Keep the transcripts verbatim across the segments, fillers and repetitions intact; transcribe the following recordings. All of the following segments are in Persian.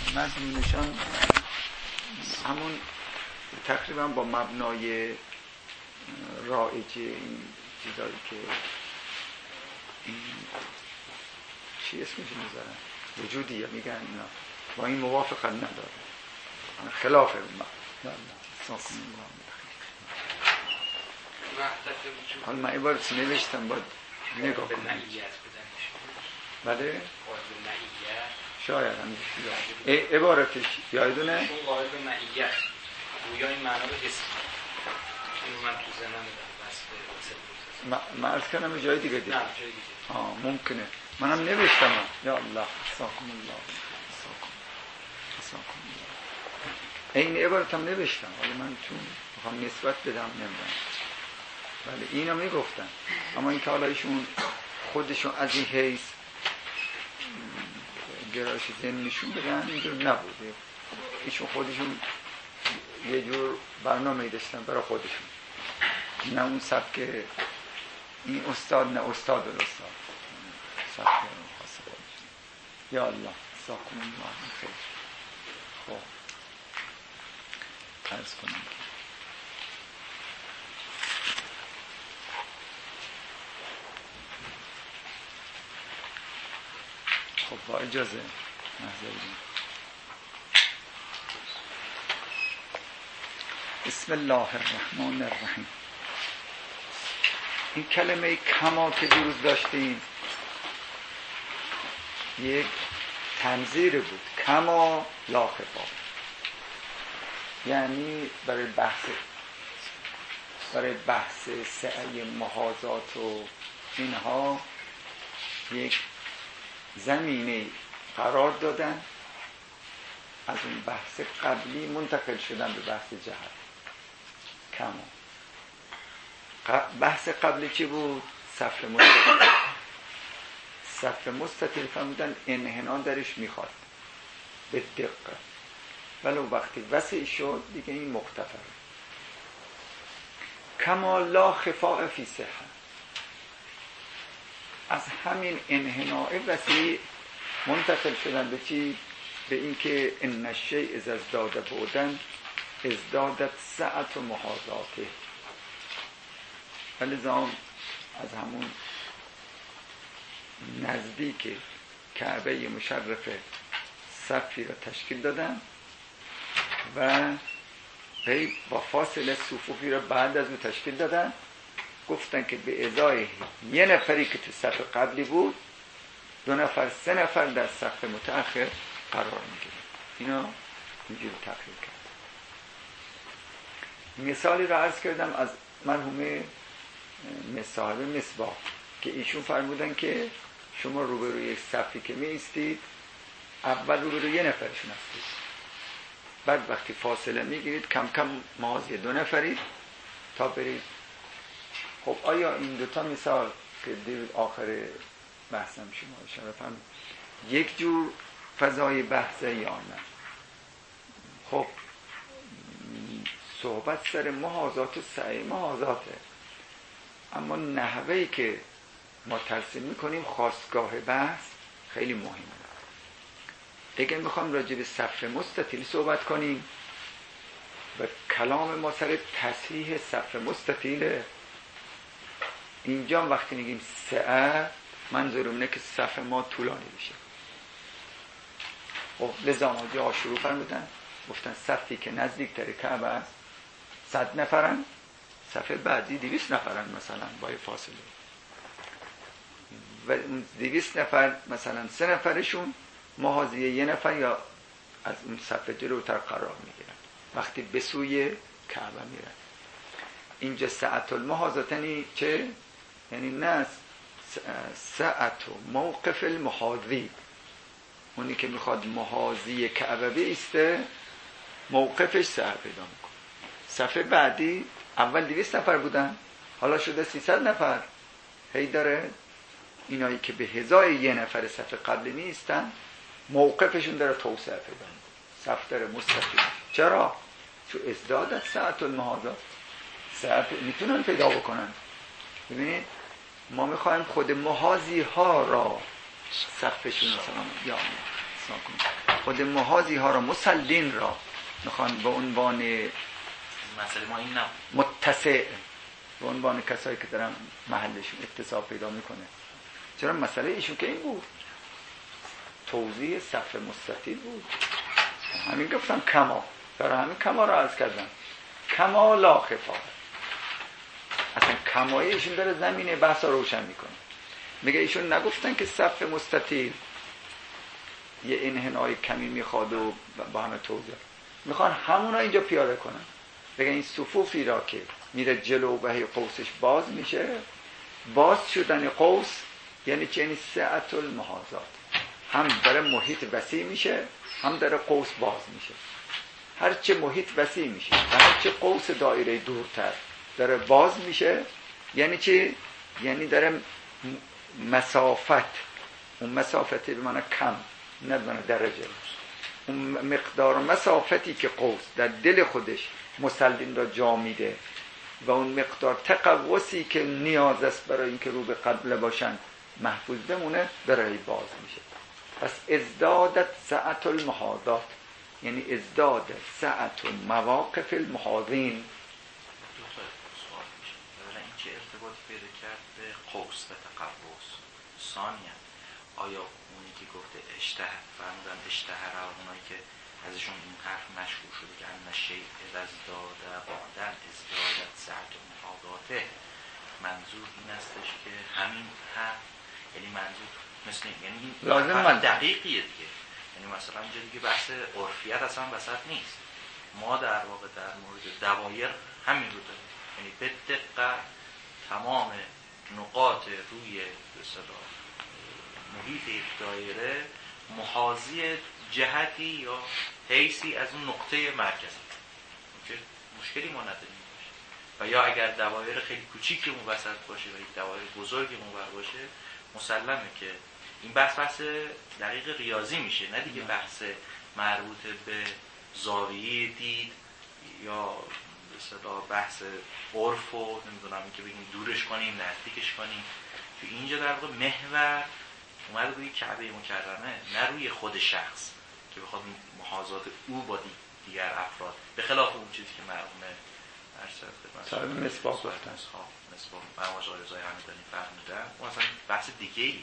مضمونشان همون تقریبا با مبنای رایج این چیزایی که این چی اسمش میذارن وجودیه میگن اینا با این موافقت نداره، خلاف ما. نه نه ساکن الله. حالا من این بار نوشتم باید نگاه کنم. بله؟ شاید همیشه عبارتش یادونه؟ اون قائل به معیت گویا این معنا رو حس این من تو ذهنم دارم بس من عرض کنم جای دیگه دیگه. نه جای دیگه آه ممکنه منم نوشتم. یا الله ساکن الله ساکن ساکن الله. این عبارت هم نوشتم حالا من چون میخوام نسبت بدم نمیدونم. بله اینو میگفتن، اما این که حالا ایشون خودشون از این حیث گرایش ذهن نشون بدن اینجور نبوده. ایشون خودشون یه جور برنامه داشتن برای خودشون، نه اون سبک این استاد نه استاد الاستاد سبک خاص خودشون. یا الله ساکن الله خیر. خب عرض کنم خب با اجازه نظرین. بسم الله الرحمن الرحیم. این کلمه کما که دیروز داشتیم یک تنظیر بود، کما لا خفا، یعنی برای بحث برای بحث سعی محاذات و اینها یک زمینه قرار دادن، از اون بحث قبلی منتقل شدن به بحث جهت. کما بحث قبلی چی بود؟ صف مستطیل. صف مستطیل فهمیدن انحنا درش میخواد به دقت، ولو وقتی وسیع شد دیگه این مختفر. کما لا خفاء فی صحه، از همین انحناء وسیع منتقل شدن به چی؟ به این که ان الشیء اذا ازداد بعداً ازدادت سعت و محاذاته. ولذا از همون نزدیک کعبه مشرف صفی را تشکیل دادن و با فاصله صفوفی را بعد از اون تشکیل دادن. گفتن که به ازای یه نفری که تو صف قبلی بود، دو نفر سه نفر در صف متأخر قرار میگیره. اینا اینجوری تقریر کرد. مثالی را عرض کردم از مرحوم صاحب مصباح که ایشون فرمودن که شما روبروی یک صفی که می ایستید، اول روبروی یه نفرشون هستید، بعد وقتی فاصله میگیرید کم کم مازی دو نفرید تا برید. خب آیا این دوتا مثال که دیروز آخر بحثم شما اشاره فرمودید یک جور فضای بحثه یا نه؟ خب صحبت سر محاذات و سعی محاذاته، اما نحوهی که ما ترسیم میکنیم خواستگاه بحث خیلی مهمه. اگه میخوام راجع به صف مستطیل صحبت کنیم و کلام ما سر تصحیح صف مستطیله، اینجا وقتی میگیم سعه منظورم اینه که صف ما طولانی بشه. خب لذا ما جا شروع فرمودن گفتن صفی که نزدیک تر کعبه است صد نفرن، صف بعدی دویست نفرن مثلا با فاصله، و اون دویست نفر مثلا سه نفرشون محاذی یه نفر یا از اون صف جلوتر قرار میگیرن وقتی به سوی کعبه میرن. اینجا ساعت المحاذاتنی چه؟ یعنی نه ساعت موقف المحاذی، اونی که میخواد محاذی کعبه بیسته موقفش ساعت پیدا میکنه. صف بعدی اول دویست نفر بودن حالا شده سیصد نفر، هی داره اینایی که به هزای یه نفر صف قبلی نیستن موقفشون داره توسعه پیدا میکنه، صف داره مستقیم. چرا؟ چون ازدادت ساعت المحاذات، ساعت میتونن پیدا بکنن. ببینید ما میخوایم خود محاذی ها را صفشون مثلا یا ساکن خود محاذی ها را مسلین را میخوان به عنوان مسئله ما این نه متسع، به عنوان کسایی که دارن محلشون اتساع پیدا میکنه. چرا مسئله ایشون که این بود، توضیح صف مستطیل بود. همین گفتم کما، برای همین کما را عرض کردم، کما لا خفا. اصلا کمای ایشون داره زمینه بحثا روشن میکنه. میگه ایشون نگفتن که صف مستطیل یه انحنای کمی میخواد و با همه توضیح، میخوان همونا اینجا پیاده کنن. بگه این صفوفی را که میره جلو و هی قوسش باز میشه، باز شدن قوس یعنی چه؟ یعنی سعت المحاذات، هم داره محیط وسیع میشه، هم داره قوس باز میشه. هرچه محیط وسیع میشه و هرچه قوس دایره دورتر داره باز میشه، یعنی چی؟ یعنی داره مسافت، اون مسافتی به معنی کم، نه به معنی درجه، اون مقدار مسافتی که قوس در دل خودش مسلین را جا میده و اون مقدار تقوسی که نیاز است برای اینکه رو به قبله باشن محفوظ بمونه، برای باز میشه. پس ازدادت سعت المحاذات یعنی ازداد سعت مواقف المحاذین. دو تا سوال میشه. اولا این چه ارتباطی پیدا کرد به قوس و تقوس؟ ثانیا آیا اونی که گفته اشتهر فرمودن اشتهر اونایی که ازشون این حرف مشهور شده که ان شیء ازداد بعدن ازدادت سعت محاذاته، منظور این استش که همین حرف، یعنی منظور مثل یعنی لازم من دقیقیه دیگه، یعنی مثلا اینجا دیگه بحث عرفیت اصلا وسط نیست. ما در واقع در مورد دوایر همین رو داریم، یعنی به دقت تمام نقاط روی به اصطلاح محیط یک دایره محاذی جهتی یا حیثی از اون نقطه مرکز که مشکلی ما نداریم باشه، و یا اگر دوایر خیلی کوچیکی اون وسط باشه و یک دوایر بزرگی اونور باشه، مسلمه که این بحث بحث دقیق ریاضی میشه، نه دیگه بحث مربوط به زاویه دید یا به اصطلاح بحث عرف و نمیدونم این که بگیم دورش کنیم نزدیکش کنیم. تو اینجا در واقع محور اومد روی کعبه مکرمه، نه روی خود شخص که بخواد محاذات او با دیگر افراد، به خلاف اون چیزی که مرحوم ارشد صاحب مصباح گفتن، مصباح مرحوم آقای رضایی همدانی فرمودن، اون اصلا بحث دیگه ای.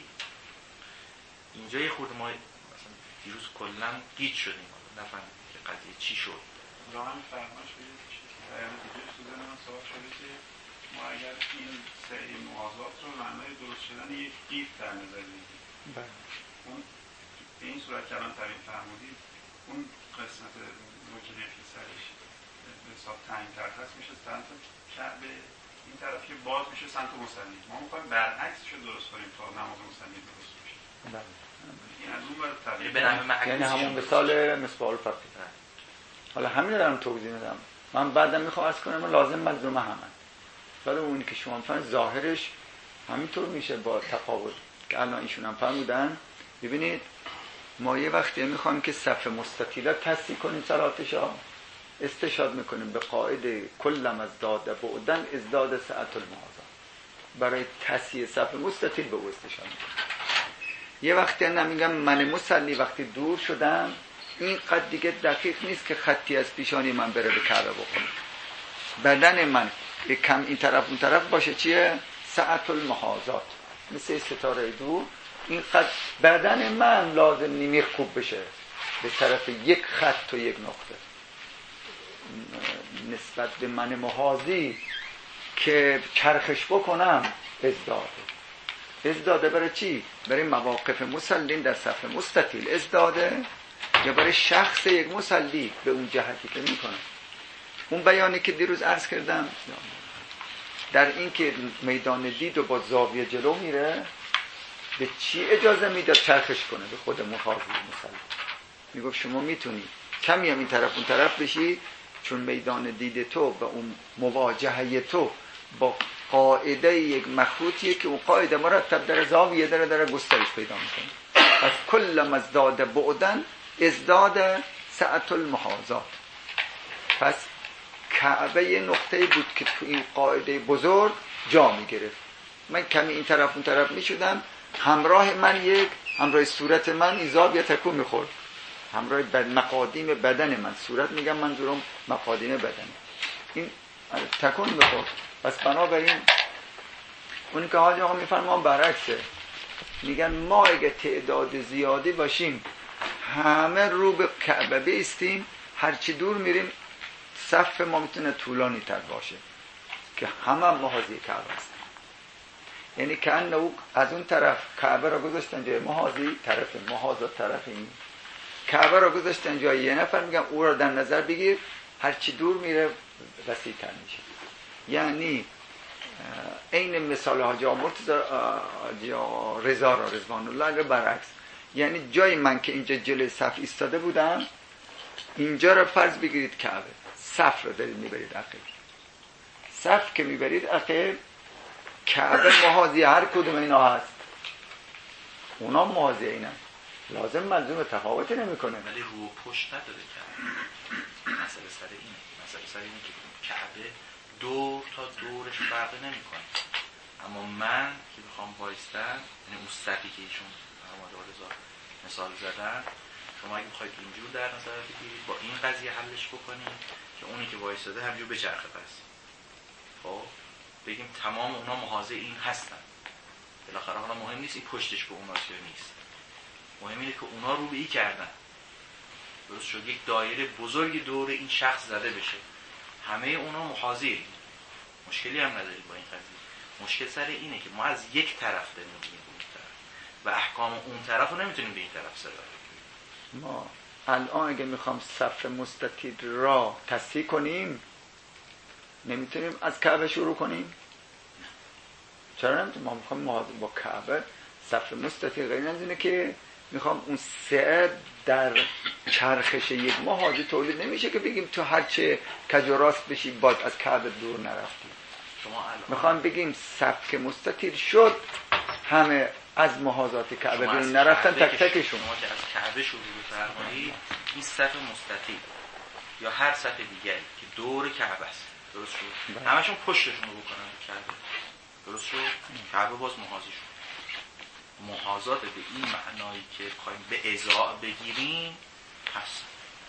اینجا یه خورده ما مثلا دیروز کلا گیج شدیم، نفهمیدیم که قضیه چی شد. راهم فرمایش بدید که پیام دیگه تو ذهن من سوال شده که ما اگر این سری موازات رو معنای درست شدن یک گیف در نظر بگیریم، اون به این صورت که الان تعریف فرمودید، اون قسمت نوکیده که سرش به حساب تنگ‌تر هست میشه سمت کعبه، این طرف که باز میشه سمت مصلی. ما می‌خوایم برعکسش رو درست کنیم تا نماز مصلی درست بشه. این از اون برای تعریف یعنی همون مثال مصباح الفقی. حالا همین رو دارم توضیح میدم. من بعدم میخوام عرض کنم لازم ملزومه همه. ولی اونی که شما میفهمید ظاهرش همینطور میشه با تفاوت که الان ایشون هم فرمودن. ببینید ما یه وقتی میخوایم که صف مستطیل تصحیح کنیم صلاتشا، استشهاد میکنیم به قاعده کلم از داده بعدن ازداد ساعت المحاذات، برای تصحیح صف مستطیل به او استشهاد میکنیم. یه وقتی نمیگم من مصلی وقتی دور شدم، این قد دیگه دقیق نیست که خطی از پیشانی من بره به کعبه بخونه، بدن من به کم این طرف اون طرف باشه، چیه؟ ساعت المحاذات، مثل ستاره دور. این قد بدن من لازم نیمی خوب بشه به طرف یک خط و یک نقطه، نسبت به من محاذی که چرخش بکنم ازداده. ازداده برای چی؟ برای مواقف مسلین در صف مستطیل ازداده، یا برای شخص یک مسلی به اون جهتی که میکنه. اون بیانی که دیروز عرض کردم در این که میدان دید و با زاویه جلو میره، به چی اجازه میداد چرخش کنه؟ به خود محاذی مسلی. میگفت شما میتونی کمی هم این طرف اون طرف بشی، چون میدان دید تو و اون مواجهه تو با قاعده یک مخروطیه که اون قاعده مرتب در زاویه داره داره گسترش پیدا میکنه. پس کلم ازداد بعدن ازداد ساعت المحاذات. پس کعبه یه نقطه بود که تو این قاعده بزرگ جا میگرفت. من کمی این طرف اون طرف میشدم، همراه من یک همراه صورت من این زاویه تکون میخورد، همراه بد مقادیم بدن من، صورت میگم منظورم مقادیم بدن. این تکون بخور. پس بنابراین اونی که حاج آقا میفرمان برعکسه، میگن ما اگه تعداد زیادی باشیم همه رو به کعبه بیستیم، هرچی دور میریم صف ما میتونه طولانی تر باشه که همه محاذی کعبه است. یعنی که انه از اون طرف کعبه را گذاشتن جای محاذی، طرف محاذات طرف این کعبه را گذاشتن جای یه نفر، میگن او را در نظر بگیر، هرچی دور میره وسیع تر میشه. یعنی این مثال حاجی مرتضی رضا را رضوان الله برعکس، یعنی جای من که اینجا جلوی صف ایستاده بودم، اینجا را فرض بگیرید کعبه، صف را دارید میبرید عقب. صف که میبرید عقب، کعبه محاذی هر کدوم اینا هست، اونا محاذی اینا، لازم ملزوم تفاوتی نمیکنه. ولی رو و پشت نداره کعبه. مسئله سر اینه، مسئله سر اینه که کعبه دور تا دورش فرق نمیکنه. اما من که بخوام وایستم، یعنی اون صفی که ایشون محمد رضا مثال زدن، شما اگه بخواید اینجور در نظر بگیرید با این قضیه حلش بکنید که اونی که وایستاده همینجور بچرخه، پس خب بگیم تمام اونا محاذی این هستن. بالاخره حالا مهم نیست این پشتش به اوناست یا نیست، مهم اینه که اونا رو به ای کردن. درست شد یک دایره بزرگی دور این شخص زده بشه، همه اونا محاذی، مشکلی هم ندارید با این قضیه. مشکل سر اینه که ما از یک طرف داریم میگیم به اون طرف و احکام اون طرف رو نمیتونیم به این طرف سر بگیریم. ما الان اگه میخوام صف مستطیل را تصحیح کنیم نمیتونیم از کعبه شروع کنیم؟ چرا نمیتونیم؟ ما میخوام با کعبه صف مستطیل، غیر از اینه که میخوام اون سعه در چرخش یک محاذی تولید نمیشه که بگیم تو هر چه کج و راست بشی باز از کعبه دور نرفتی. میخوام بگیم صف که مستطیل شد همه از محاذات کعبه دور نرفتن، تک تکشون. شما که از کعبه شروع بفرمایید، این صف مستطیل یا هر صف دیگری که دور کعبه است، درست شد؟ همشون پشتشون رو بکنن به کعبه، درست شد؟ کعبه باز محاذی شد. محاذات به این معنایی که بخوایم به ازاع بگیریم هست.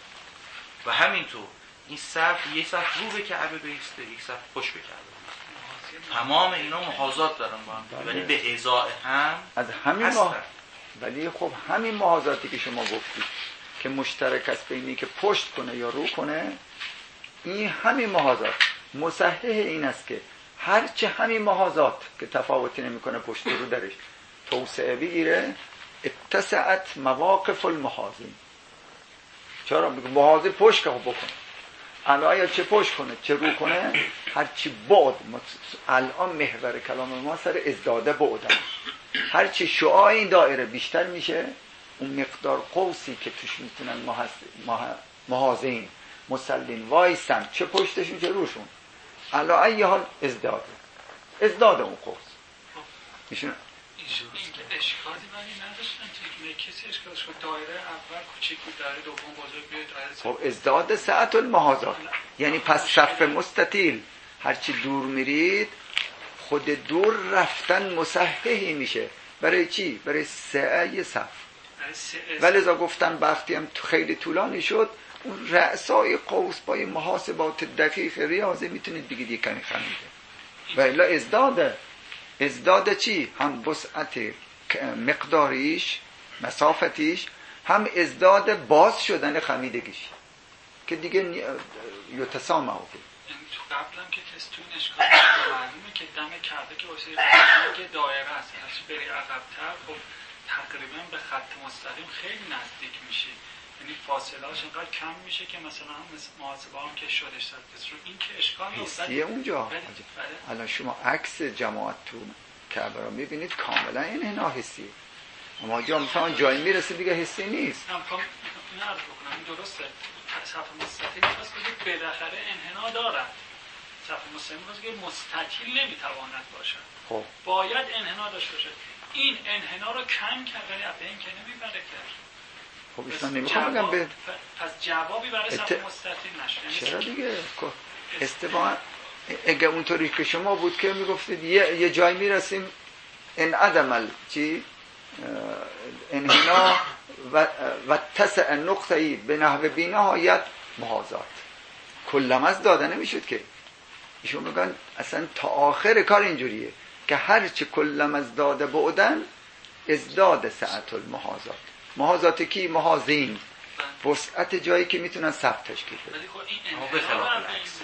و همینطور این صف یک صف رو به کعبه بیسته، یک صف پشت به کعبه بیسته، تمام اینا محاذات دارن با هم، ولی به ازاع هم از همین ما... ولی خب همین محاذاتی که شما گفتید که مشترک است بینی که پشت کنه یا رو کنه، این همین محاذات مصحح این است که هرچه همین محاذات که تفاوتی نمیکنه پشت رو درش توسعه بگیره، اتسعت مواقف المحاذین. چرا؟ میگه محاذی پشت که بکنه، الان چه پشت کنه چه رو کنه، هرچی بعد. الان محور کلام ما سر ازداده بعدن، هرچی شعاع این دایره بیشتر میشه، اون مقدار قوسی که توش میتونن محاذین مسلین وایسن چه پشتشون چه روشون، الان ای حال ازداده ازداده اون قوس میشون. این که اشکالی ولی نداشتن که کسی اشکالش که دایره اول کوچیک بود، دایره دوم بزرگ بود، دایره خب ازداد ساعت المحاذات. یعنی پس صف مستطیل هرچی دور میرید خود دور رفتن مصححی میشه. برای چی؟ برای سعی صف. ولذا گفتن وقتی هم خیلی طولانی شد اون رأسای قوس با محاسبات دقیق ریاضی میتونید بگید یک کمی خمیده. و الا ازداده ازداد چی؟ هم وسعت مقداریش مسافتیش، هم ازداد باز شدن خمیدگیش که دیگه یتسامه او. یعنی تو قبل هم که تست تو این اشکال معلومه که دم کعبه که واسه که دایره است، هرچی بری عقب‌تر خب تقریبا به خط مستقیم خیلی نزدیک میشی، یعنی فاصله هاش انقدر کم میشه که مثلا هم محاسبه هم که شدش صد رو این که اشکال حسیه اونجا. الان شما عکس جماعت تو کعبه رو میبینید کاملا این انحنا حسیه، اما جا مثلا جایی میرسه دیگه حسی نیست. هم کام این عرض بکنم این درسته، صف مستطیل پس بگید بالاخره انحنا دارن، صف مستطیل پس بگید مستطیل نمیتواند باشد، خب باید انحنا داشته باشد. این انحنا رو کم کرد ولی به این که نمیبره کرد. خب ایشون نمیخوام بگم به پس جوابی برای صف ات... مستطیل نشد. چرا دیگه استبان اگه اونطوری که شما بود که میگفتید یه, یه جای میرسیم ان عدمل چی انحنا و, و تسع نقطه‌ای به نحو بی نهایت محاذات. کلم از داده نمیشد که ایشون میگن اصلا تا آخر کار اینجوریه که هرچه کلم از داده بعدن ازداد سعت المحاذات. محاذات کی؟ محاذین، وسعت جایی که میتونن صف تشکیل بدن. اما به خلاف العکس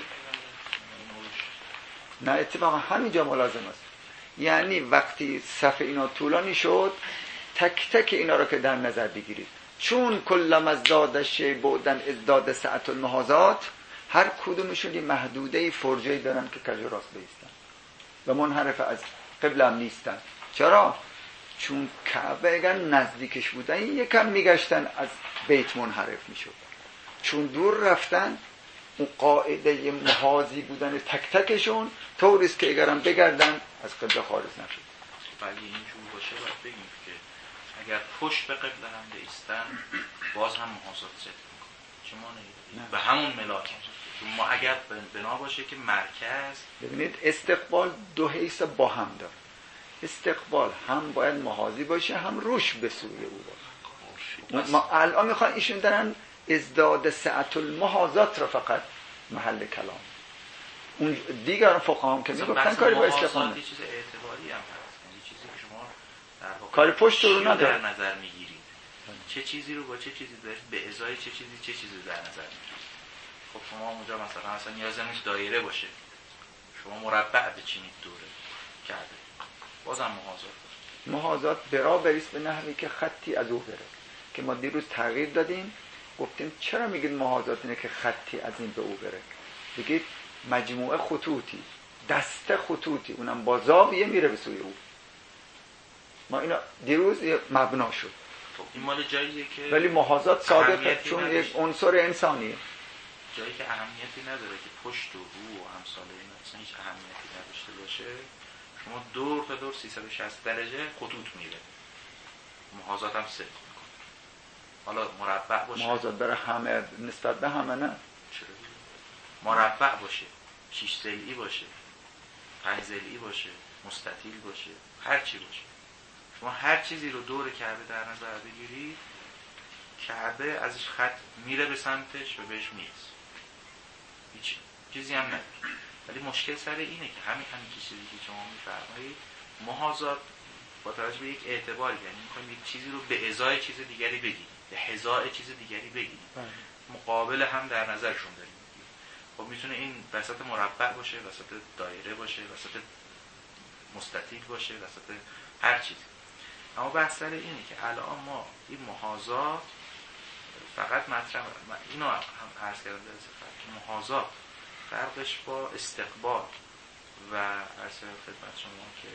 نه اتفاقا همینجا ملازم است. یعنی وقتی صف اینا طولانی شد تک تک اینا رو که در نظر بگیرید، چون کلم از دادش بعدن ازداد سعت المحاذات، هر کدومشون یه محدوده فرجه‌ای دارن که کج و راست بیستن و منحرف از قبله هم نیستن. چرا؟ چون کعبه اگر نزدیکش بودن یکم میگشتن از بیت منحرف میشد، چون دور رفتن اون قاعده محاذی بودن تک تکشون طوریست که اگرم بگردن از قبله خارج نشد. ولی اینجور باشه باید بگیم که اگر پشت به قبله هم بیستن باز هم محاذات ضد میکنه. چه مانعی؟ به همون ملاک. ما اگر بنا باشه که مرکز، ببینید استقبال دو حیث با هم داره. استقبال هم باید محاذی باشه، هم روش به سوی او باشه. ما الان میخوان ایشون دارن ازداد سعت المحاذات را فقط محل کلام. اون دیگر فقها هم که میگفتن کاری با استقبال یه چیز اعتباری هم هست، یعنی چیزی که شما در واقع کاری پشت رو نداره در نظر میگیرید، چه چیزی رو با چه چیزی دارید به ازای چه چیزی چه چیزی در نظر میگیرید. خب شما اونجا مثلا اصلا نیاز نیست دایره باشه، شما مربع بچینید دوره کرده، بازم محاذات. محاذات برا بریست به نحوی که خطی از او بره، که ما دیروز تغییر دادیم گفتیم چرا میگید محاذات اینه که خطی از این به او بره؟ بگید مجموعه خطوطی، دسته خطوطی، اونم با زاویه میره به سوی او. ما اینا دیروز مبنا شد. خب این مال جاییه که ولی محاذات صادقه چون یک عنصر انسانیه، جایی که اهمیتی نداره که پشت و رو و همساله این اصلا هیچ اهمیتی نداشته باشه، شما دور تا دور سیصد و شصت درجه خطوط میره، محاذات هم صدق میکنه. حالا مربع باشه، محاذات برای همه نسبت به همه نه، چرا مربع باشه، شش ضلعی باشه، پنج ضلعی باشه، مستطیل باشه، هر چی باشه، شما هر چیزی رو دور کعبه در نظر بگیرید، کعبه ازش خط میره به سمتش و بهش میرسه، هیچ چیزی هم نداره. ولی مشکل سر اینه که همین همین چیزی که شما میفرمایید محاذات با توجه به یک اعتباری، یعنی میخوایم یک چیزی رو به ازای چیز دیگری بگیریم، به هزای چیز دیگری بگیریم، مقابل هم در نظرشون داریم. خب میتونه این وسط مربع باشه، وسط دایره باشه، وسط مستطیل باشه، وسط هر چیزی. اما بحث سر اینه که الان ما این محاذات فقط مطرح، اینو هم عرض کردم در صفحه که محاذات فرقش با استقبال و عرض خدمت شما که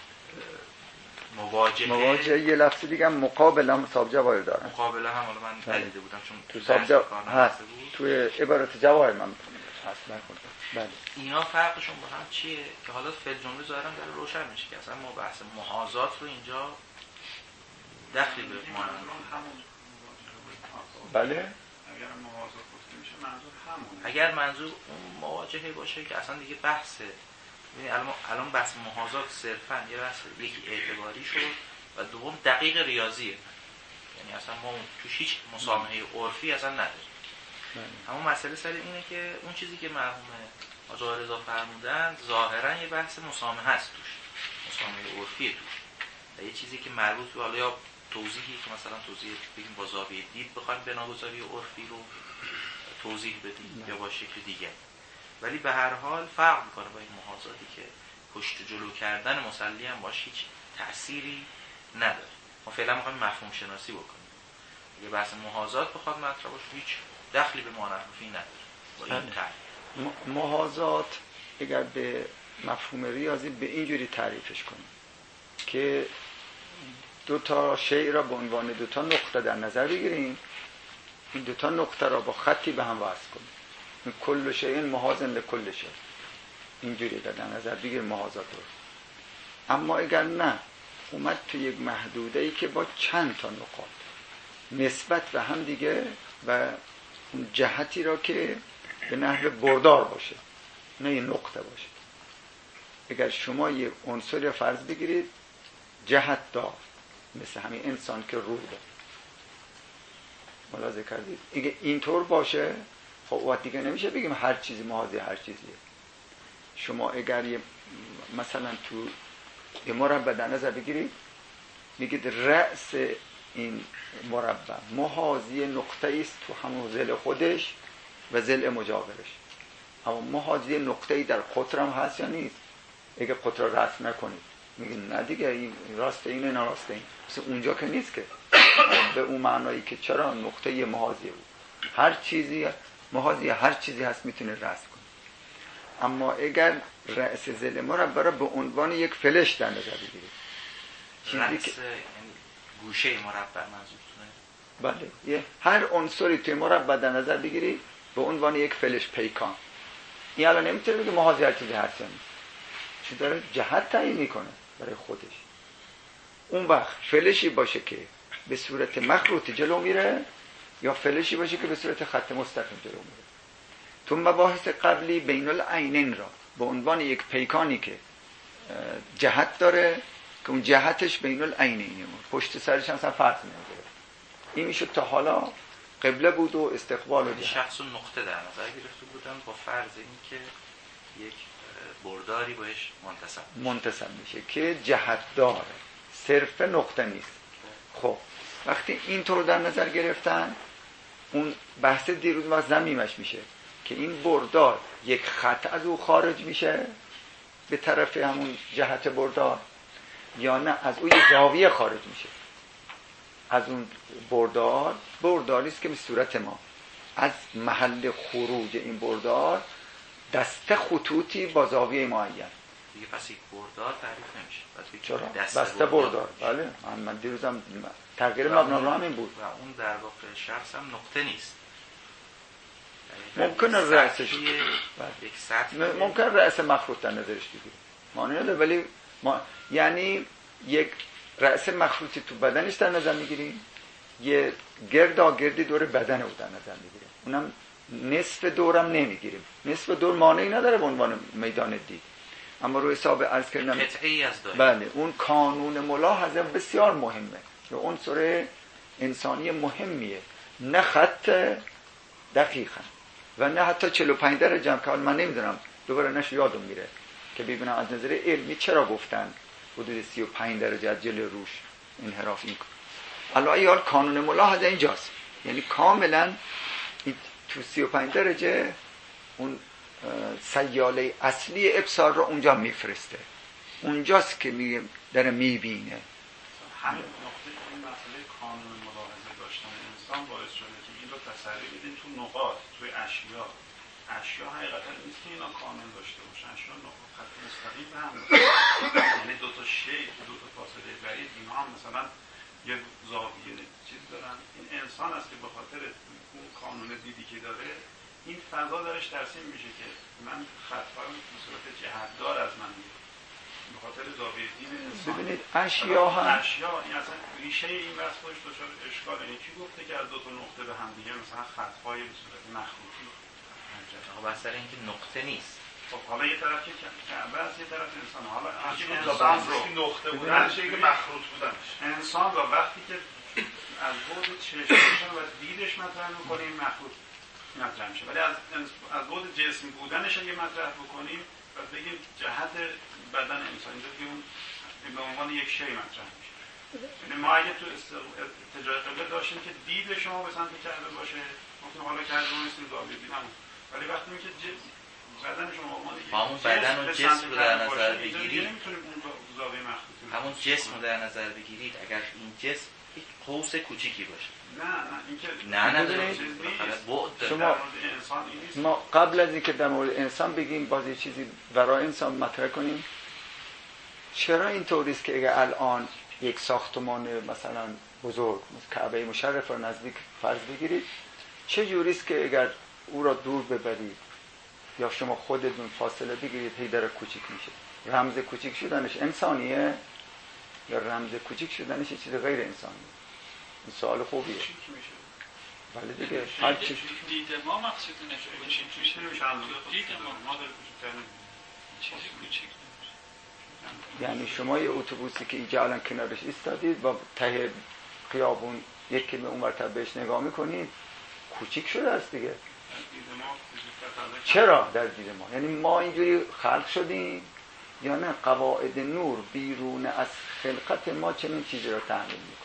مواجهه مواجهه یه لفظی دیگه هم مقابل هم صاحب جواهر دارن. مقابله هم حالا من ندیده بودم چون تو صاحب جواهر هست، توی عبارت جواهر من هست نکنم. بله اینا فرقشون با هم چیه که حالا فعل جمله ظاهرا داره روشن میشه که اصلا ما بحث محاذات رو اینجا دخلی به ما همون. بله اگر محاذات گفته میشه منظور همونه. اگر منظور اون مواجهه باشه که اصلا دیگه بحثه، یعنی الان الان بحث محاذات صرفا یه بحث یکی اعتباری شد و دوم دقیق ریاضیه، یعنی اصلا ما توش هیچ مسامحه عرفی اصلا نداریم. اما مسئله سر اینه که اون چیزی که مرحوم آقا رضا فرمودن ظاهرا یه بحث مسامحه است توش، مسامحه عرفی توش، و یه چیزی که مربوط به حالا یا توضیحی که مثلا توضیح بگیم با زاویه دید بخوایم بناگذاری عرفی رو توضیح بدیم یا با شکل دیگه، ولی به هر حال فرق میکنه با این محاذاتی که پشت جلو کردن مصلی هم باش هیچ تأثیری نداره. ما فعلا میخوایم مفهوم شناسی بکنیم. اگه بحث محاذات بخواد مطرح باشه هیچ دخلی به معرفی نداره با این تعریف. محاذات اگر به مفهوم ریاضی به اینجوری تعریفش کنیم که دو تا شیء را به عنوان دو تا نقطه در نظر بگیریم، این دو تا نقطه را با خطی به هم وصل کنیم، این کل شیء محاذ لکل شیء، اینجوری در نظر بگیریم محاذات رو. اما اگر نه اومد تو یک محدوده ای که با چند تا نقاط نسبت به هم دیگه و اون جهتی را که به نحو بردار باشه، نه یه نقطه باشه. اگر شما یه عنصر فرض بگیرید جهت دار مثل همین انسان که روح داره. ملاحظه کردید اگه اینطور باشه خب وقت دیگه نمیشه بگیم هر چیزی محاذی هر چیزیه. شما اگر یه مثلا تو یه مربع در نظر بگیرید، میگید رأس این مربع محاذی نقطه است تو همون ضلع خودش و ضلع مجاورش، اما محاذی نقطه‌ای در قطر هم هست یا نیست؟ اگه قطر را رسم نکنید میگید نه دیگه این راست اینه نه راست این، مثل اونجا که نیست که به اون معنایی که چرا نقطه محاذی بود، هر چیزی محاذی هر چیزی هست میتونه رسم کنه. اما اگر رأس ضلع مربع را به عنوان یک فلش در نظر بگیرید، چیزی که گوشه مربع منظورتونه؟ بله، یه هر عنصری توی مربع در نظر بگیرید به عنوان یک فلش پیکان، این الان نمیتونه بگه محاذی هر چیزی هست یا نیست، چون داره جهت تعیین میکنه برای خودش. اون وقت فلشی باشه که به صورت مخروطی جلو میره یا فلشی باشه که به صورت خط مستقیم جلو میره. تو مباحث قبلی بین العینین را به عنوان یک پیکانی که جهت داره که اون جهتش بین العینینه، پشت سرش هم فرض نمیگیره. این میشد تا حالا قبله بود و استقبال و جهت. شخص و نقطه در نظر گرفته بودن با فرض این که یک برداری بهش منتسب منتسب میشه که جهت داره، صرف نقطه نیست. خب وقتی اینطور در نظر گرفتن، اون بحث دیروز ما ضمیمش میشه که این بردار یک خط از او خارج میشه به طرف همون جهت بردار یا نه از او یک زاویه خارج میشه. از اون بردار برداری است که به صورت ما از محل خروج این بردار دسته خطوطی با زاویه معین دیگه، پس یک بردار تعریف نمیشه. چرا؟ دسته, دسته بردار. بله من, من دیروزم تغییر مبنا همین بود و اون در واقع شخص هم نقطه نیست. ممکنه رأسش یک سطح ممکن رأس مخروط در نظرش بگیریم، معنی نداره، ولی ما یعنی یک رأس مخروطی تو بدنش در نظر میگیریم، یه گردا گردی دور بدن او در نظر میگیریم، اونم نصف دورم نمیگیریم. نصف دور معنی نداره به عنوان میدان دید، اما روی حساب عرض کردم قطعی از دایره. بله اون قانون ملاحظه بسیار مهمه و عنصر انسانی مهمیه، نه خط دقیقا و نه حتی چهل و پنج درجه هم که من نمیدونم دوباره نش یادم میره که ببینم از نظر علمی چرا گفتن حدود سی و پنج درجه از جلوی روش انحراف این کن. الان یار قانون ملاحظه اینجاست، یعنی کاملا تو سی و پنج درجه اون سیاله اصلی ابصار رو اونجا میفرسته، اونجاست که میگه داره میبینه. همین نقطه این مسئله قانون ملاحظه داشتن انسان باعث شده که این رو تسری بدیم تو نقاط، توی اشیا. اشیا حقیقتا نیست که اینا قانون داشته باشن، اشیا نقاط خط مستقیم به هم یعنی دو تا شیء، دو تا فاصله بعید، اینا هم مثلا یه زاویه چیز دارن. این انسان است که به خاطر اون قانون دیدی که داره این فضا درش ترسیم میشه که من خطا رو به صورت جهتدار از من میگیره به خاطر زاویه دین انسان. ببینید اشیا هم اشیا این اصلا ریشه این بحث خودش دچار اشکاله. این کی گفته که از دو تا نقطه به هم دیگه مثلا خطهای به صورت مخروطی خب بس سر اینکه نقطه نیست. خب حالا یه طرف که کعبه است، یه طرف انسان. حالا انسان رو نقطه بودنش که مخروط بودنش، انسان رو وقتی که از بعد چشمش و دیدش مطرح می‌کنیم مخروط مطرح میشه، ولی از از بعد جسم بودنش اگه مطرح بکنیم و بگیم جهت بدن انسان اینجا که اون به عنوان یک شی مطرح میشه. یعنی ما اگه تو اتجاه قبله داشتیم که دید شما به سمت کعبه باشه، ممکن حالا که از اون اسم زاویه دیدم، ولی وقتی میگه بدن شما همون بدن و جسم رو در نظر بگیرید، نمیتونیم اون زاویه مخروطی همون جسم رو در نظر بگیرید، اگر این جسم یک قوس کوچیکی باشه، نه نه اینکه نه نداره شما ما قبل از اینکه در مورد انسان بگیم باز یه چیزی برای انسان مطرح کنیم. چرا اینطوری است که اگر الان یک ساختمان مثلا بزرگ کعبه مشرف رو نزدیک فرض بگیرید، چه جوری است که اگر او را دور ببرید یا شما خودتون فاصله بگیرید هی داره کوچیک میشه؟ رمز کوچیک شدنش انسانیه یا رمز کوچیک شدنش چیز غیر انسانیه؟ این سوال خوبیه. ولی دیگه هر چی دید ما مقصودونه کوچیک میشه، میشه دید ما ما در کوچیک چیزی کوچیک یعنی شما یه اتوبوسی که اینجا الان کنارش ایستادید با ته خیابون یک کیلومتر اونورتر بهش نگاه میکنید کوچیک شده است دیگه. چرا در دید ما؟ یعنی ما اینجوری خلق شدیم یا نه قواعد نور بیرون از خلقت ما چنین چیزی رو تحمیل میکنه؟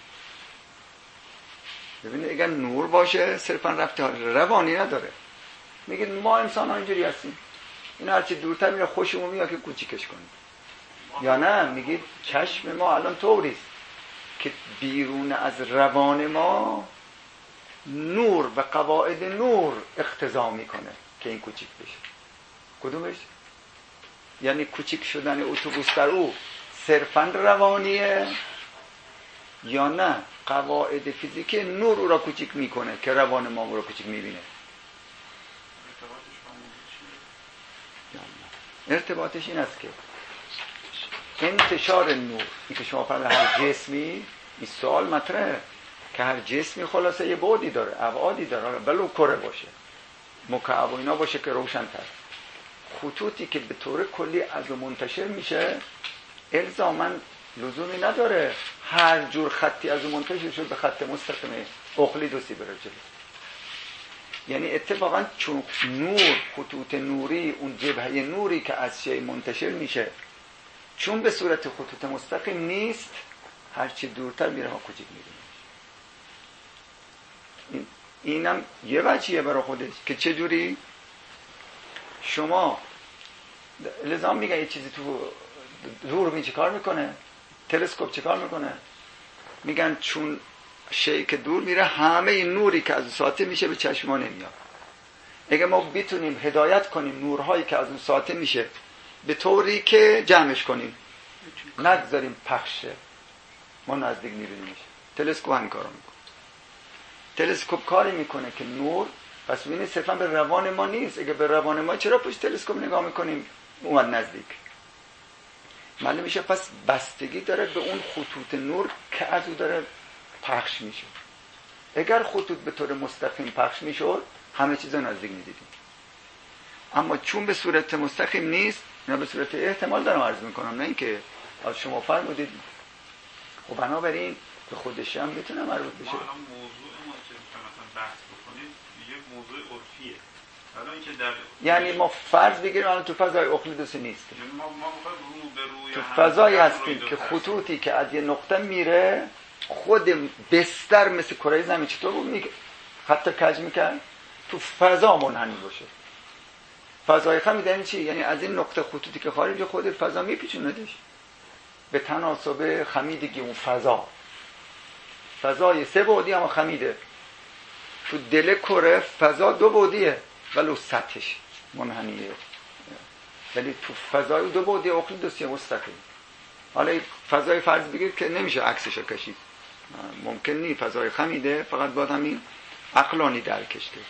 ببینید اگر نور باشه صرفا رفت روانی نداره. میگید ما انسان ها اینجوری هستیم، این هرچی دورتر میره خوشمون میاد که کوچیکش کنیم. یا نه میگید چشم ما الان طوریست که بیرون از روان ما نور و قواعد نور اقتضا میکنه که این کوچیک بشه. کدومش؟ یعنی کوچیک شدن اتوبوس در او صرفاً روانیه یا نه قواعد فیزیکی نور او را کوچیک میکنه که روان ما او را کوچیک میبینه؟ ارتباطش این است که انتشار نور، این که شما فرمودید هر جسمی، این سوال مطرحه که هر جسمی خلاصه یه بعدی داره، ابعادی داره، بلو کره باشه، مکعب و اینا باشه که روشن‌تر. خطوطی که به طور کلی از اون منتشر میشه الزاماً لزومی نداره هر جور خطی از اون منتشر شد به خط مستقیم اقلیدوسی بره جلو. یعنی اتفاقاً چون نور، خطوط نوری، اون جبهه نوری که از شی منتشر میشه چون به صورت خطوط مستقیم نیست، هرچی دورتر میره ما کوچیک میبینیم. این اینم یه وجهیه برای خودش که چه جوری شما لزام میگه یه چیزی تو دوربین چه کار میکنه، تلسکوپ چه کار میکنه، میگن چون شی که دور میره همه این نوری که از اون ساطع میشه به چشم ما نمیاد. اگه ما بتونیم هدایت کنیم نورهایی که از اون ساطع میشه به طوری که جمعش کنیم نگذاریم پخشه، ما نزدیک میبینیمش. تلسکوپ همین کارو میکنه. تلسکوپ کاری میکنه که نور پس ببینید صرفا به روان ما نیست. اگه به روان ما چرا پشت تلسکوپ نگاه میکنیم اومد نزدیک؟ معلوم میشه پس بستگی داره به اون خطوط نور که از او داره پخش میشه. اگر خطوط به طور مستقیم پخش میشد همه چیزا نزدیک میدیدیم، اما چون به صورت مستقیم نیست، نه به صورت احتمال دارم عرض میکنم، نه اینکه از شما فرمودید. خب بنابراین به خودش هم میتونه مربوط بشه. ما الان موضوع ما که مثلا بحث بکنیم یه موضوع عرفیه. حالا اینکه در یعنی ما فرض بگیریم الان تو فضای اقلیدوسی نیستیم. یعنی ما ما رو به روی تو فضایی هستیم که خطوطی که از یه نقطه میره خود بستر مثل کره زمین چطور بود میگه خط کج میکرد تو فضا منحنی باشه. فضای خمید یعنی چی؟ یعنی از این نقطه خطوطی که خارج خود فضا میپیچوندش به تناسب خمیدگی اون فضا. فضای سه بعدی اما خمیده. تو دل کره فضا دو بعدیه ولی سطحش منحنیه، ولی تو فضای دو بعدی اقلیدوسی مستقیم. حالا فضای فرض بگیر که نمیشه عکسش رو کشید، ممکن نی، فضای خمیده، فقط باید همین عقلانی درکش کرد.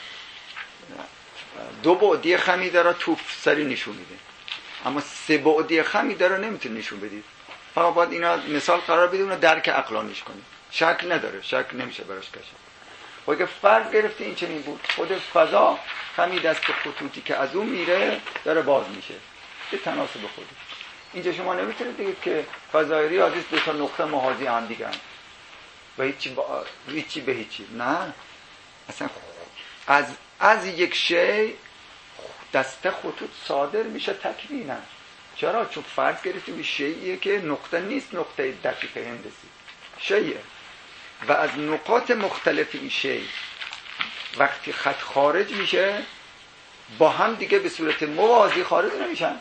دو بعدی خمیده را توپ سری نشون میده، اما سه بعدی خمیده را نمیتونه نشون بدید. فقط باید اینا مثال قرار بدید اونو درک عقلانیش کنید. شک نداره، شک نمیشه براش کشید. و اگه فرض گرفتی این چنین بود، خود فضا خمید است که خطوطی که از اون میره داره باز میشه به تناسب خودش. اینجا شما نمیتونید بگید که فضای ریاضی دو تا نقطه موازی هم دیگه هم و هیچی, با... هیچی به هیچی. نه، اصلا از از یک شی دسته خطوط صادر میشه تکوینا. چرا؟ چون فرض گرفتیم شیئیه که نقطه نیست، نقطه دقیق هندسی شیئه و از نقاط مختلف این شی وقتی خط خارج میشه با هم دیگه به صورت موازی خارج نمیشن.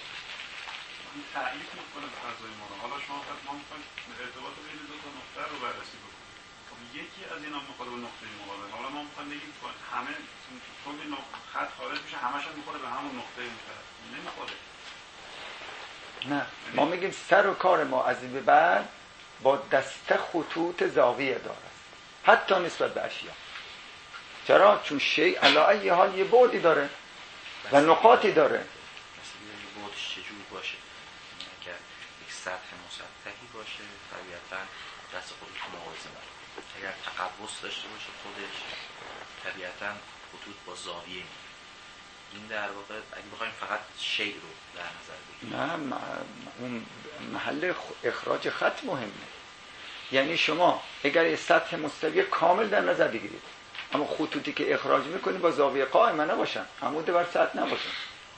تعریف میکنه فضای ما رو. حالا شما فقط ما میخوایم ارتباط بین دو تا نقطه رو بررسی بکنیم. خب یکی از اینا میخوره به نقطه مقابل. حالا ما میخوایم بگیم همه کل خط خارج میشه همش هم میخوره به همون نقطه مقابل. نمیخوره. نه، ما میگیم سر و کار ما از این به بعد با دسته خطوط زاویه داره، حتی نسبت به اشیا. چرا؟ چون شی علی حال یه بعدی داره و نقاطی داره. مثلا بعدش چجور باشه؟ اگر یک سطح مسطحی باشه طبیعتاً دست خودش موازنه. اگر تقوس داشته باشه خودش طبیعتاً خطوط با زاویه میاد. این در واقع اگه بخوایم فقط شیء رو در نظر بگیریم، نه اون محل اخراج خط مهمه. یعنی شما اگر یه سطح مستوی کامل در نظر بگیرید، اما خطوطی که اخراج میکنید با زاویه قائمه نباشن، عمود بر سطح نباشن،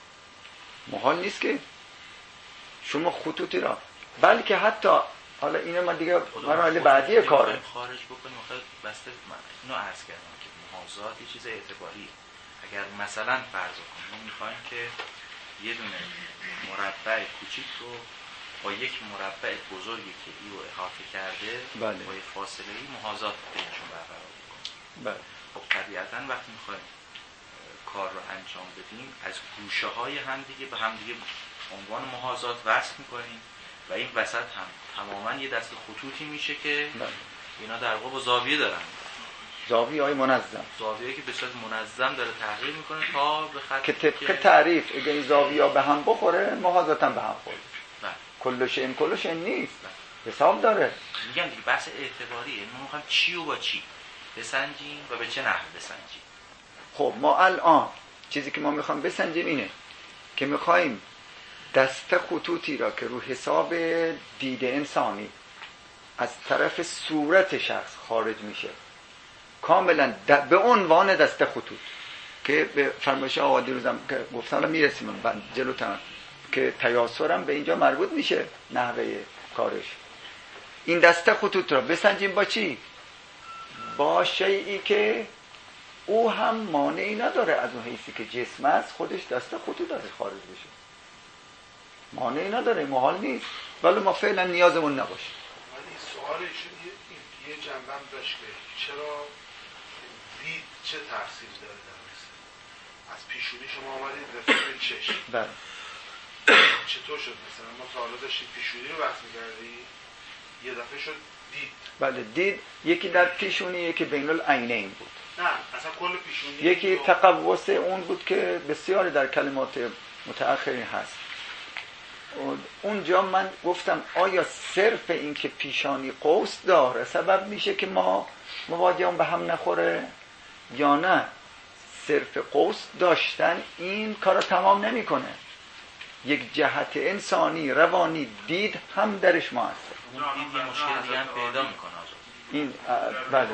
محال نیست که شما خطوطی را، بلکه حتی حالا اینو ما دیگه مراحل بعدی کاره خارج بکنیم. آخه بسته اینو عرض کردم که محاذات یه چیز اعتباریه. اگر مثلا فرض کنیم ما میخوایم که یه دونه مربع کوچیک رو با یک مربع بزرگی که ای رو احاطه کرده بله. با یک فاصله ای محاذات بینشون برقرار بکنیم. بله. خب طبیعتاً وقتی میخوایم کار رو انجام بدیم از گوشه های هم دیگه به هم دیگه عنوان محاذات وصل میکنیم و این وسط هم تماما یه دست خطوطی میشه که بله. اینا در واقع با زاویه دارن، زاویه های منظم، زاویه که به صورت منظم داره تغییر میکنه تا به خط که طبق تعریف اگه این زاویه ها به هم بخوره محاذات هم به هم خورده. بله. کلش این کلش این نیست. بله. حساب داره. میگم دیگه بحث اعتباریه. ما میخوایم چی و با چی بسنجیم و به چه نحو بسنجیم. خب ما الان چیزی که ما میخوایم بسنجیم اینه که میخوایم دسته خطوطی را که رو حساب دید انسانی از طرف صورت شخص خارج میشه کاملا به عنوان دسته خطوط که به فرمایش آقا دیروزم که گفتم میرسیم جلوتر که تیاسرم به اینجا مربوط میشه نحوه کارش. این دسته خطوط را بسنجیم با چی؟ با شیئی که او هم مانعی نداره از اون حیثی که جسم است خودش دسته خطوط داره خارج بشه، مانعی نداره، محال نیست، ولی ما فعلا نیازمون نباشه. ولی سوال ایشون یه, یه جنبم داشت که چرا دید چه تأثیر داره در مثل از پیشونی شما آمدید به فکر چشم بله. چطور شد مثلا ما تا حالا داشتید پیشونی رو بحث می‌کردی یه دفعه شد دید؟ بله دید یکی در پیشونی یکی بین العینین بود. نه اصلا کل پیشونی یکی رو... تقوس اون بود که بسیاری در کلمات متأخرین هست. اونجا من گفتم آیا صرف این که پیشانی قوس داره سبب میشه که ما مواجهمون به هم نخوره یا نه صرف قوس داشتن این کارو تمام نمیکنه، یک جهت انسانی روانی دید هم درش ما هست. اون دید یه مشکل دیگه هم پیدا میکنه. این بله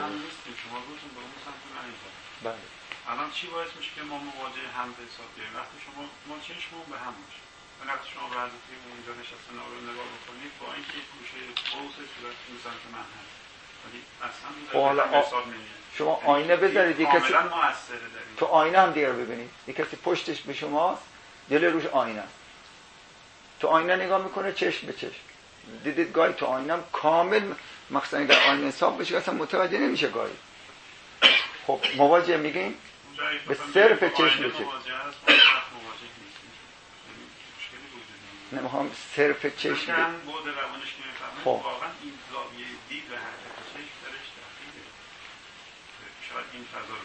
بله الان چی باعث میشه که ما مواجه هم به حساب بیاییم؟ وقتی شما ما چشممون به هم باشه، وقتی شما به حضرتی اونجا نشستن رو نگاه بکنید با اینکه یک گوشه قوس صورت این سمت من هست ولی اصلا به حساب نمیاد. شما آینه بذارید یک کسی کاملا مؤثره در این. تو آینه هم دیگه رو ببینید، یک کسی پشتش به شماست جلوی روش آینه، تو آینه نگاه میکنه چشم به چشم، دیدید گاهی تو آینه هم کامل مخصوصا در آینه حساب بشه اصلا متوجه نمیشه گاهی. خب مواجه میگیم به صرف چشم بچه نمیخوام صرف چشم هم بود روانش که میفهمه واقعا این زاویه دید و حرکت چشم درش دقیقه شاید این فضا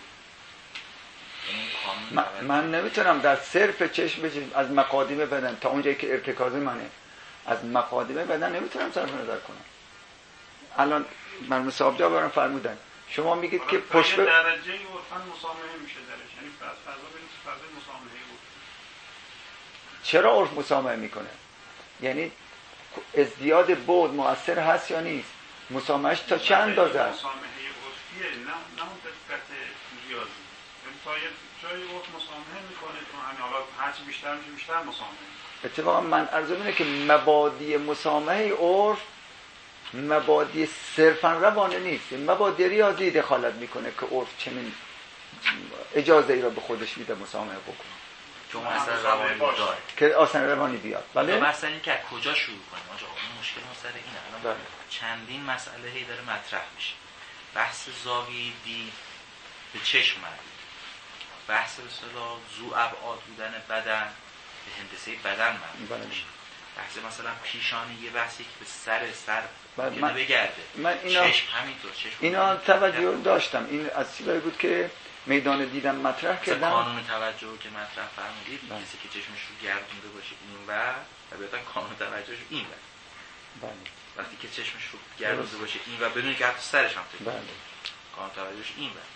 رو من, من نمیتونم در صرف چشم بچه از مقادیم بدن تا اونجایی که ارتکاز منه از مقادیم بدن نمیتونم صرف نظر کنم. الان من مصاحب جا برام فرمودن شما میگید که پشت به درجه عرفاً مسامحه میشه درش، یعنی فضا بریم تو فضای مسامحه بود. چرا عرف مسامحه میکنه؟ یعنی ازدیاد بعد مؤثر هست یا نیست؟ مسامحهش تا چه اندازه است؟ مسامحه عرفیه نه نه اون دقت ریاضی. یعنی تا یه جای عرف مسامحه میکنه تو همین حالا هرچی بیشتر میشه بیشتر مسامحه. اتفاقا من عرض اینه که مبادی مسامحه عرف مبادی صرفا روانه نیست، مبادی ریاضی دخالت میکنه که عرف چنین اجازه ای را به خودش میده مسامحه بکنه چون اصلا روانی داره که اصلا روانی بیاد. بله مثلا این که از کجا شروع کنیم آقا اون مشکل سر اینه. الان بله. چندین مسئله هی داره مطرح میشه. بحث زاویه دید به چشم مربوط، بحث به اصطلاح ذو ابعاد بودن بدن به هندسه بدن مربوط میشه. بحث مثلا پیشانی یه بحثی که به سر سر من بگرده. من اینا چشم همینطور چشم اینا توجه داشتم. این از چیزایی بود که میدان دیدم مطرح کردم. قانون توجه که مطرح فرمودید کسی که چشمش رو گردونده باشه اینور و بعدا قانون توجهش اینور. بله. وقتی که چشمش رو گردونده باشه اینور بدون که حتی سرش هم تکون بله. قانون توجهش اینور.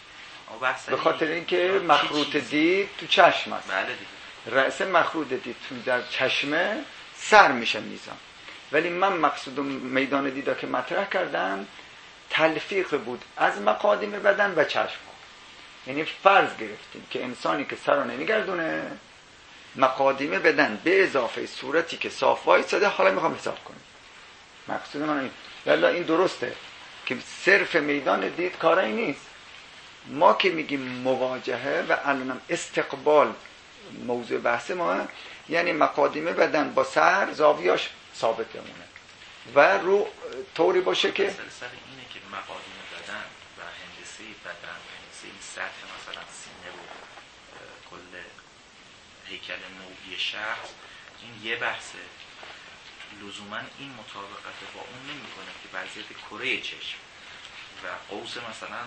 به خاطر اینکه مخروط دید تو چشم است. بله دیگه. رأس مخروط دید تو در چشمه سر میشه میزان. ولی من مقصود میدان دیدا که مطرح کردم تلفیق بود از مقادیم بدن و چشم. یعنی فرض گرفتیم که انسانی که سر رو نمیگردونه مقادیم بدن به اضافه صورتی که صاف وایساده حالا میخوام حساب کنیم. مقصود من این ولی این درسته که صرف میدان دید کاری نیست. ما که میگیم مواجهه و الانم استقبال موضوع بحث ما، یعنی مقادیم بدن با سر زاویه‌اش ثابت بمونه و رو طوری باشه که سر اینه که مقادیم بدن و هندسه بدن و هندسه این سطح مثلا سینه و کل هیکل نوعی شخص این یه بحثه. لزوما این مطابقت با اون نمی‌کنه که وضعیت کره چشم و قوس مثلا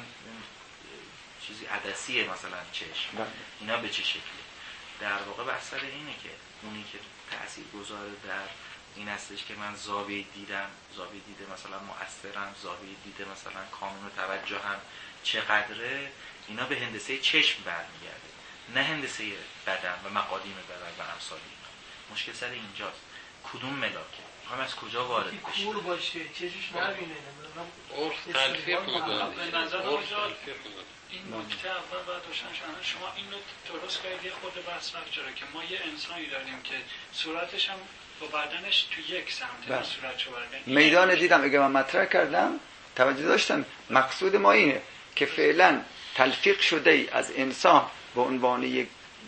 چیزی عدسیه مثلا چشم اینا به چه شکلی. در واقع بحث سر اینه که اونی که تأثیر گذاره در این هستش که من زاویه دیدم، زاویه دیده مثلا مؤثرم، زاویه دیده مثلا کانون توجهم چقدره، اینا به هندسه چشم برمیگرده نه هندسه بدن و مقادیم بدن و امثال اینا. مشکل سر اینجاست. کدوم ملاکه؟ هم از کجا وارد بشه؟ کور باشه چشش نبینه. عرف تلفیق میکنه. به نظر آنجا این نکته اول باید روشن شد. شما این رو درست کردید خود بحث چرا که ما یه انسانی داریم که صورتش هم با بدنش تو یک سمت صورتشو برگردیم. میدان دیدم اگه من مطرح کردم توجه داشتم مقصود ما اینه که فعلا تلفیق شده ای از انسان به عنوان یک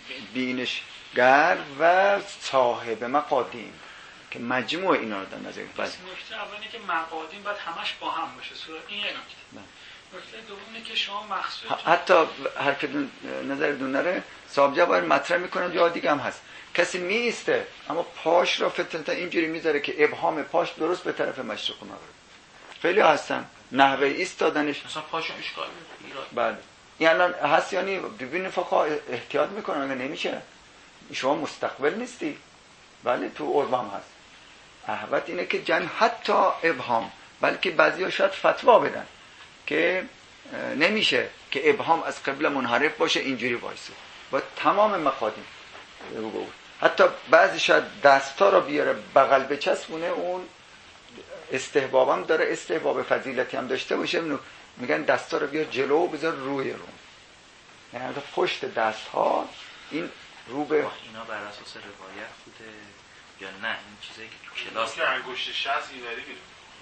بینشگر و صاحب مقادیم که مجموع اینا رو در نظر بگیریم. نکته اولی که مقادیم باید همش با هم باشه. صورت این یه نکته. نکته دومی که شما مقصود حتی حرف دون نظر دون نره صاحب جواب مطرح میکنه جا دیگه هم هست. کسی میسته اما پاش را فطرتا اینجوری میذاره که ابهام پاش درست به طرف مشرق مغرب. خیلی هستن نحوه ایستادنش مثلا پاشو اشکال ایراد. بله این الان هست یعنی ببین فقها احتیاط میکنن اگه نمیشه شما مستقبل نیستی. بله تو عربام هست. احوت اینه که جن حتی ابهام بلکه بعضیا شاید فتوا بدن که نمیشه که ابهام از قبله منحرف باشه اینجوری وایسه با تمام مقادیم رو بود. حتی بعضی شاید دستا رو بیاره بغل بچسبونه اون استحبابم داره استحباب فضیلتی هم داشته باشه میگن دستا رو بیار جلو و بذار روی رو یعنی حتی پشت دست ها این رو به اینا بر اساس روایت بوده یا نه این چیزایی که تو کلاس که انگشت شست اینوری بیرون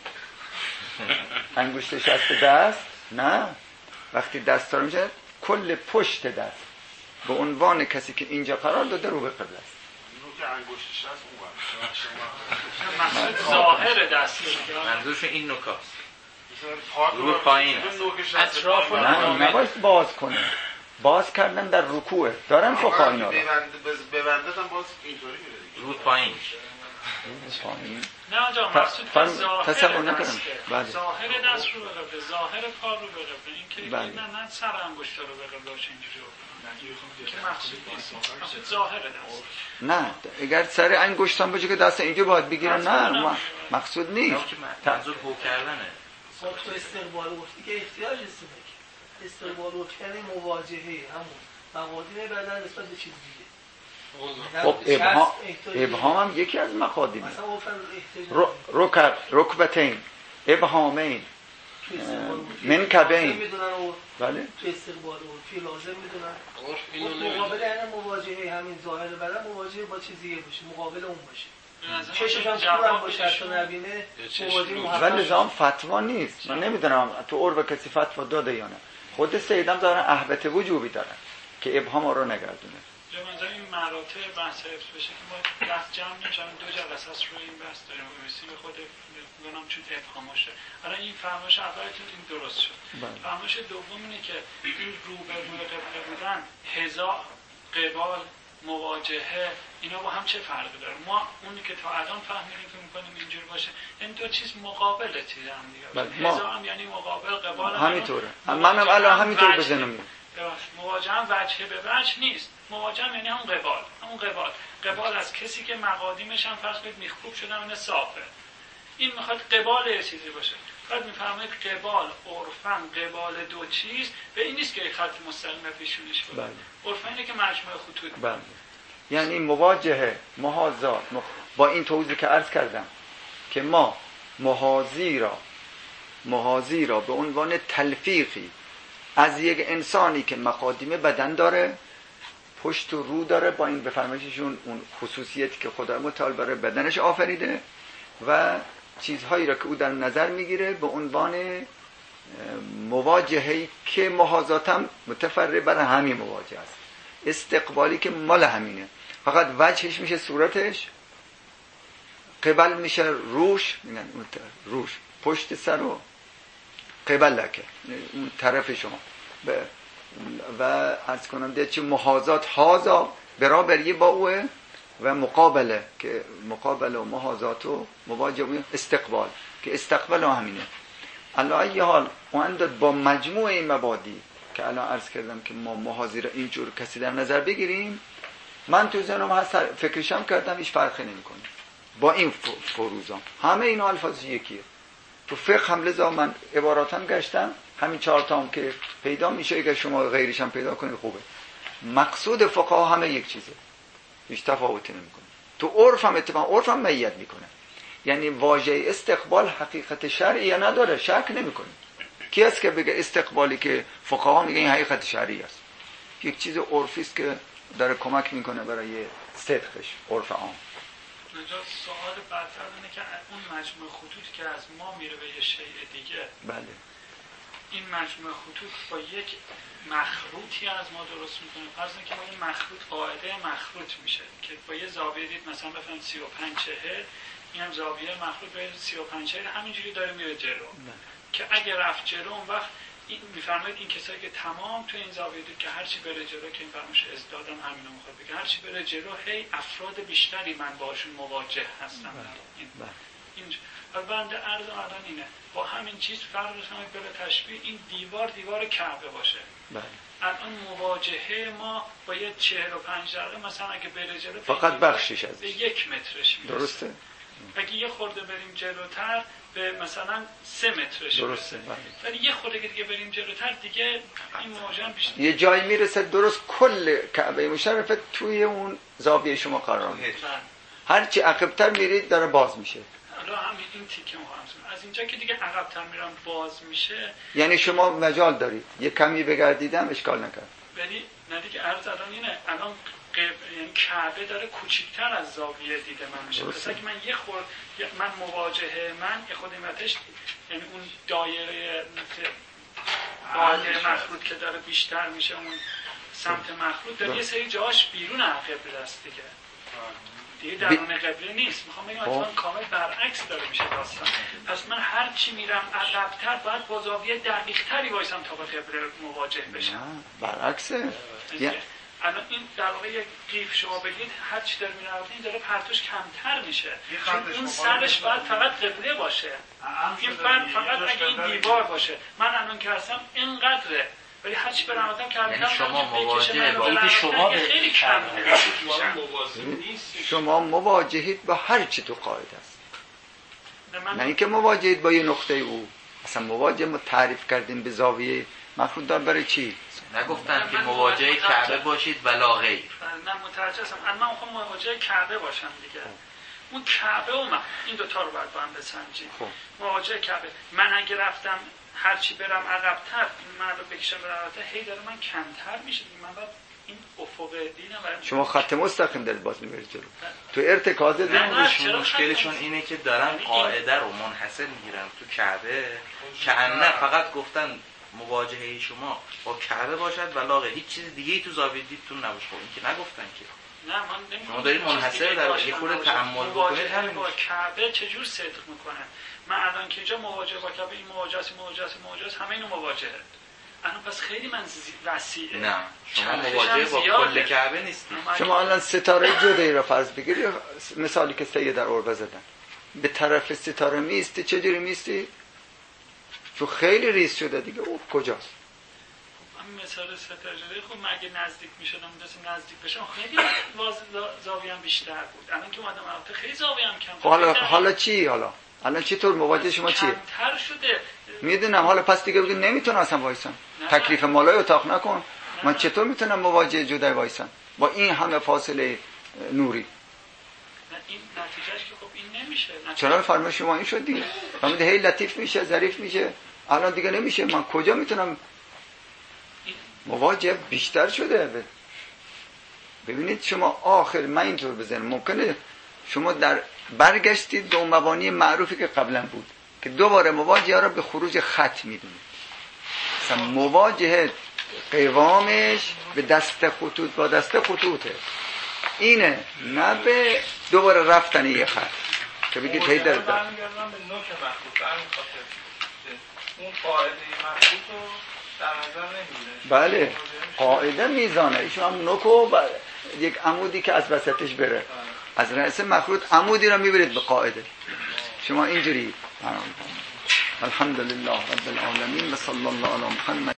انگشت شست دست نه وقتی دست رو میشه کل پشت دست به عنوان کسی که اینجا قرار داده رو به قبله است. اینو که انگشت شست اون مقصود ظاهر دست منظورشون این نکاست رو پایین اطراف رو نه نباید باز کنه باز کردن در رکوعه دارن فقها اینا رو ببنده هم باز اینطوری میره رو پایین نه آنجا مقصود که ظاهر دست ظاهر دست رو به قبله ظاهر پا رو به قبله این که نه نه سر انگشت رو به قبله باشه اینجوری که مقصود نیست مقصود ظاهر دست نه اگر سر انگشتان باشه که دست اینجا باید بگیرن نه مقصود نیست منظور هو کردنه تو استقبال گفتی که احتیاج است استقبال گفتن مواجهه همون مقادیم بدن نسبت به چیز دیگه. خب ابهام ابهام هم یکی از مقادیمه. مثلا رکب رکبتین ابهامین منکبین بله تو استقبال عرفی لازم میدونن مقابل این مواجهه همین ظاهر بدن مواجهه با چیز دیگه باشه مقابل اون باشه چشش هم کورم باشه تا نبینه مواجهه محبت ولی نظام فتوا نیست. من نمیدونم تو عرف کسی فتوا داده یا نه. خود سیدم دارن احبت وجوبی دارن که ابهام رو نگردونه. مثلا این مراتب بحث حفظ بشه که ما بحث جمع نمیشن دو جلسه است روی این بحث داریم می‌رسیم به خود میگم چون ابهامشه. الان این فرمایش اولتون این درست شد. فرمایش دوم اینه که این رو به رو قبله بودن هزار قبال مواجهه اینا با هم چه فرقی داره؟ ما اونی که تا الان فهمیدیم که می‌کنیم اینجوری باشه این دو چیز مقابل چیز هم دیگه. هزار هم یعنی مقابل قبال همینطوره. منم الان همینطور بزنم. مواجهه هم وجه به وجه نیست. مواجهه یعنی همون قبال همون قبال قبال از کسی که مقادیمش هم فرض کنید میخکوب شدن اون صافه این میخواد قبال یه چیزی باشه بعد میفرمایید قبال عرفن قبال دو چیز به این نیست که خط مستقیم پیشونیش بود. بله. عرفن اینه که مجموعه خطوط. بله. یعنی مواجهه محاذات با این توضیح که عرض کردم که ما محاذی را محاذی را به عنوان تلفیقی از یک انسانی که مقادیم بدن داره، پشت و رو داره، با این بفرمایششون اون خصوصیتی که خدا متعال برای بدنش آفریده و چیزهایی را که او در نظر میگیره به عنوان مواجهه‌ای که محاذاتم متفرع برای همین مواجهه است، استقبالی که مال همینه، فقط وجهش میشه صورتش، قبل میشه روش، میگن روش پشت سر و قبل لکه اون طرف شما و از کنم دیگه چه محاذات هازا برابری با اوه و مقابله که مقابله و محاذات و مواجهه استقبال که استقبال همینه. علا ای حال اون با مجموع این مبادی که الان عرض کردم که ما محاذی را اینجور کسی در نظر بگیریم، من تو ذهنم هست فکرشم کردم هیچ فرقی نمیکنه با این فروزان، همه این الفاظ یکیه. تو فقه هم لذا من عباراتم گشتم همین چهار تام که پیدا میشه، اگر شما غیرش هم پیدا کنید خوبه. مقصود فقها همه یک چیزه، هیچ تفاوتی نمیکنه. تو عرف هم اتفاقا عرف هم میت میکنه، یعنی واژه استقبال حقیقت شرعی یا نداره، شک نمیکنه. کی است که بگه استقبالی که فقها میگه این حقیقت شرعی است؟ یک چیز عرفی است که داره کمک میکنه برای صدقش، عرف عام. اینجا سوال برتر اینه که اون مجموعه خطوط که از ما میره به یه شیء دیگه، بله، این مجموعه خطوط با یک مخروطی از ما درست میکنه. فرض کنید که با این مخروط قاعده مخروط میشه که با یه زاویه دید مثلا بفرمایید سی و پنج چهل، این هم زاویه مخروط به سی و پنج چهل همینجوری داره میره جلو، که اگه رفت جلو اون وقت این میفرمایید این کسایی که تمام تو این زاویه دید که هرچی بره جلو، که این فرمایش ازدادم همینو میخواد بگه، هرچی بره جلو هی افراد بیشتری من باشون مواجه هستم. این اینجا بنده عرض الان اینه با همین چیز فرض کنید به تشبیه این دیوار دیوار کعبه باشه. بله. الان مواجهه ما با یه چهل و پنج دقیقه مثلا اگه بره جلو فقط بخشش ازش به یک مترش میرسه. درسته. اگه یه خورده بریم جلوتر به مثلا سه مترش درسته. میرسه. ولی یه خورده دیگه بریم جلوتر دیگه این مواجهه بیشتر یه جایی میرسه درست کل کعبه مشرفه توی اون زاویه شما قرار میگیره. هر چی عقب‌تر میرید داره باز میشه. حالا همین این تیکه مهم از اینجا که دیگه عقب‌تر میرم باز میشه، یعنی شما مجال دارید یه کمی بگردیدم اشکال نکرد. ولی نه دیگه عرض الان اینه، الان قب... یعنی کعبه داره کوچیک‌تر از زاویه دیده من میشه. مثلا که من یه خورد من مواجهه من یه خود ایمتش، یعنی اون دایره دایره مخروط که داره بیشتر میشه، اون سمت مخروط داره یه سری جاش بیرون قبله است دیگه. دیگه درون قبله نیست. میخوام بگم اتفاقا کامل برعکس داره میشه داستان. پس من هر چی میرم عقب‌تر باید با زاویه دقیق‌تری وایسم تا با قبله مواجه بشم. برعکسه. الان این در واقع یک قیف شما بگید هر چی داره میره این داره پرتوش کمتر میشه، چون اون سرش باید فقط قبله باشه. این فرد فقط اگه این دیوار باشه، من الان که هستم اینقدره، ولی هر چی برم آدم کم کم شما مواجهه با این شما خیلی کم شما مواجهید با هر چی تو قاعده است، نه اینکه مواجهید با یه نقطه او. اصلا مواجهه ما تعریف کردیم به زاویه مفروض دار برای چی؟ نگفتن که مواجهه کعبه باشید ولا غیر. نه متوجه هستم. من میخوام مواجهه کعبه باشم دیگه. اون کعبه و من این دو تا رو باید با هم بسنجیم. مواجهه کعبه، من اگه رفتم هر چی برم عقب‌تر، من رو بکشم برم عقب‌تر، هی داره من کمتر میشه. من باید این افق دینم برای شما خط مستقیم دارید باز میبرید جلو. تو ارتکاز دینشون مشکلشون اینه که دارن قاعده رو منحصر میگیرن تو کعبه، که نه فقط گفتن مواجهه شما با کعبه باشد و لاغه هیچ چیز دیگه ای تو زاویه دیدتون نباشه. این که نگفتن که نه من نمیگم شما دارید منحصر در یه خورده تأمل بکنید همین با کعبه چجور صدق میکنه. من الان که اینجا مواجهه با کعبه، این مواجهه است مواجهه است مواجهه است، همه اینو مواجهه. الان پس خیلی من وسیعه. نه شما مواجهه با کل کعبه نیستید. شما الان ستاره جدایی را فرض بگیرید، مثالی که سید در عربه زدن، به طرف ستاره میستی، چجوری میستی؟ تو خیلی ریز شده دیگه، او کجاست؟ همین مثال ستاره خب من اگه نزدیک میشدم مثلا نزدیک بشم خیلی واز زاویه‌ام بیشتر بود. الان که اومدم البته خیلی زاویه‌ام کم. حالا حالا چی حالا؟ الان چطور مواجه شما چیه؟ کمتر شده. میدونم حالا پس دیگه بگید نمیتونم اصلا وایسم. تکلیف مالای اتاق نکن. نه. من چطور میتونم مواجه جدای وایسم با این همه فاصله نوری؟ نه این نتیجهش که خب این نمیشه. چرا فرمایش شما این شد دیگه؟ فهمید هی لطیف میشه، ظریف میشه. الان دیگه نمیشه. من کجا میتونم مواجه بیشتر شده؟ ببینید شما آخر من اینطور بزنم ممکنه شما در برگشتید به اون مبانی معروفی که قبلا بود که دوباره مواجهه را به خروج خط میدونید. مثلا مواجهه قوامش به دست خطوط با دست خطوطه اینه، نه به دوباره رفتن یه خط که بگید هی در در برمیگردم به نوک مخلوط به همین خاطر اون قاعده مخلوط رو در نظر نمیگیره. بله قاعده میزانه ایشون هم نوکو ب... یک عمودی که از وسطش بره از رأس مخلوط عمودی را میبرید به قاعده. شما اینجوری الحمدلله رب العالمین و صلی الله علی محمد.